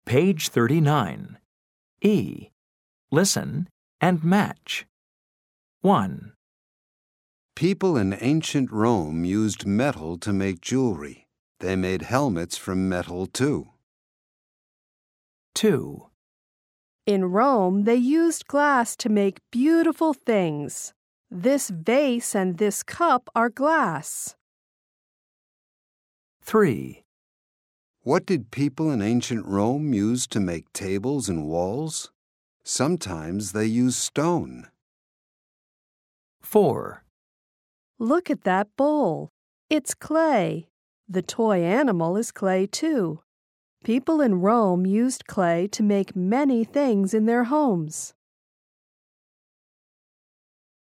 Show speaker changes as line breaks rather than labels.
Page 39. E. Listen and match. 1,
People in ancient Rome used metal to make jewelry. They made helmets from metal too.
2,
In Rome, they used glass to make beautiful things. This vase and this cup are glass.
3,
What did people in ancient Rome use to make tables and walls? Sometimes they used stone.
4,
Look at that bowl. It's clay. The toy animal is clay too. People in Rome used clay to make many things in their homes.